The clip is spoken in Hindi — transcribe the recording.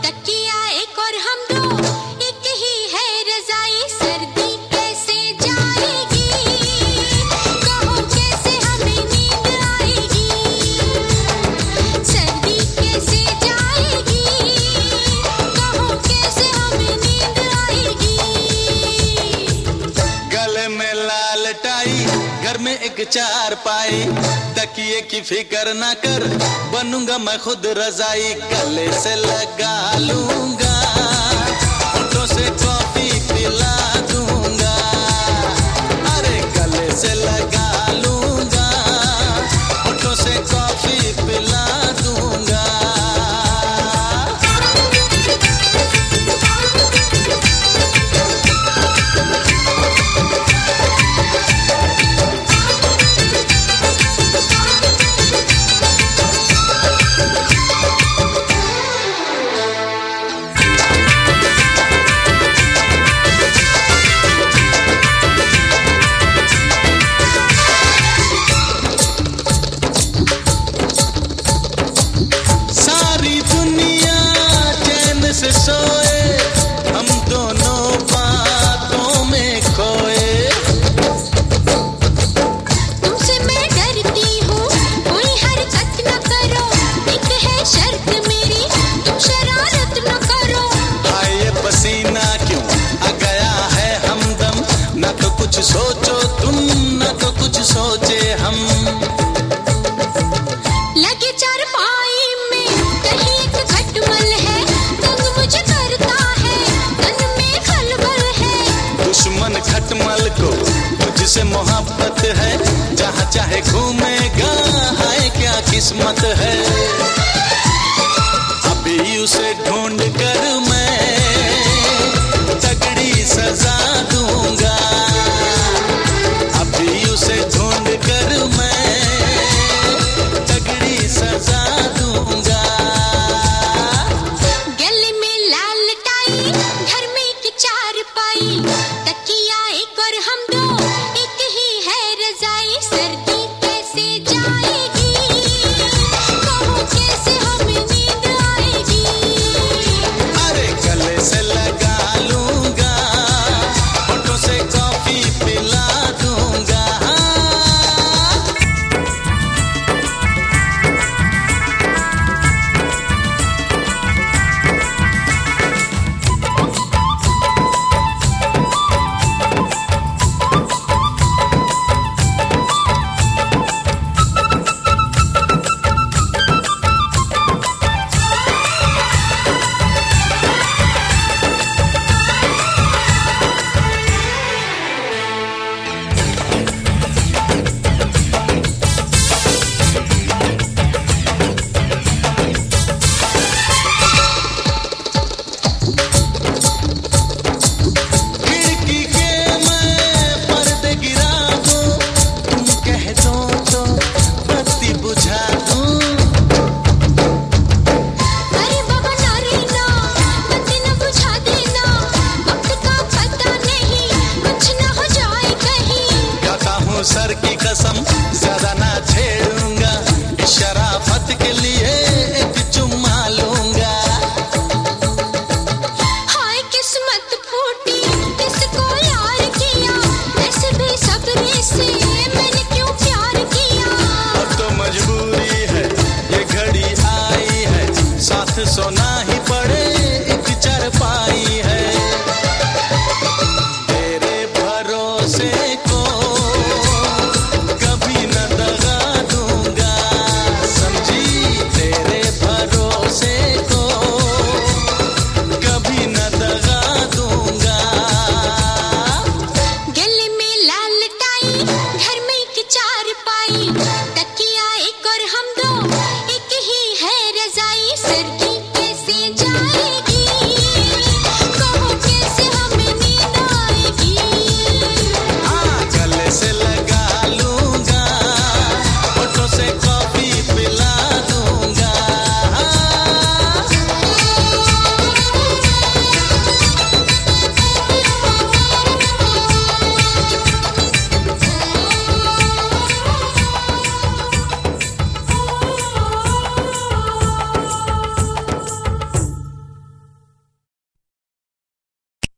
तकिया एक और हम दो, एक ही है रजाई, सर्दी कैसे जाएगी, कहो कैसे हमें नींद आएगी, सर्दी कैसे जाएगी, कहो कैसे हमें नींद आएगी। गले में लाल टाई, घर में एक चारपाई, तकिए की फिक्र ना कर, बनूंगा मैं खुद रजाई, गले से लगा लूंगा, होठों से कॉफी पिला दूंगा, अरे गले से लगा लूंगा, होठों से कॉफी पिला दूंगा। से सोए हम दोनों बातों में खोए, तुमसे मैं डरती हूँ, कोई हरकत न करो, एक है शर्त मेरी, तुम शरारत न करो। हाय ये पसीना क्यों आ गया है हमदम, न तो कुछ सोचो तुम, न तो कुछ सोचे हम, लगे चारपाई में कहीं एक खटमल है, तंग मुझे करता है, तन में खलबल है, दुश्मन खटमल को तुझसे मोहब्बत है, जहाँ चाहे घूमेगा, हाय क्या किस्मत है, अभी उसे ढूंढ कर